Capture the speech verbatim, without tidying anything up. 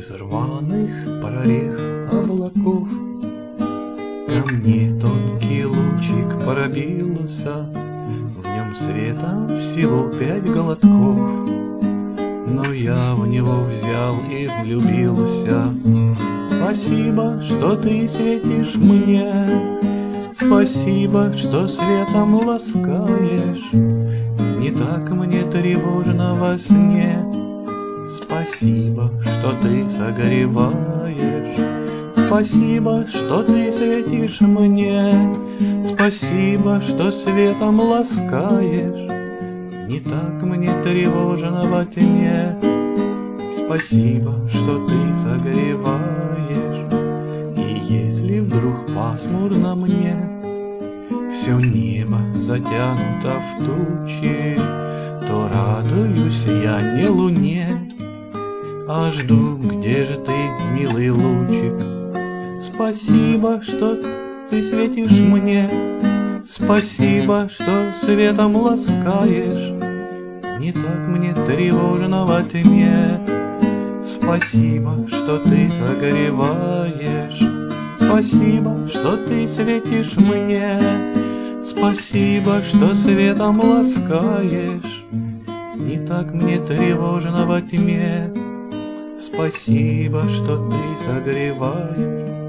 Из рваных прорех облаков ко мне тонкий лучик пробился, в нем света всего пять глотков, но я в него взял и влюбился. Спасибо, что ты светишь мне, спасибо, что светом ласкаешь, не так мне тревожно во сне. Спасибо, что ты согреваешь, спасибо, что ты светишь мне, спасибо, что светом ласкаешь, не так мне тревожно во тьме. Спасибо, что ты согреваешь, и если вдруг пасмурно мне, все небо затянуто в тучи, то радуюсь я не луне, а жду, где же ты, милый лучик. Спасибо, что ты светишь мне, спасибо, что светом ласкаешь, не так мне тревожно во тьме. Спасибо, что ты согреваешь, спасибо, что ты светишь мне, спасибо, что светом ласкаешь, не так мне тревожно во тьме. Спасибо, что ты согреваешь.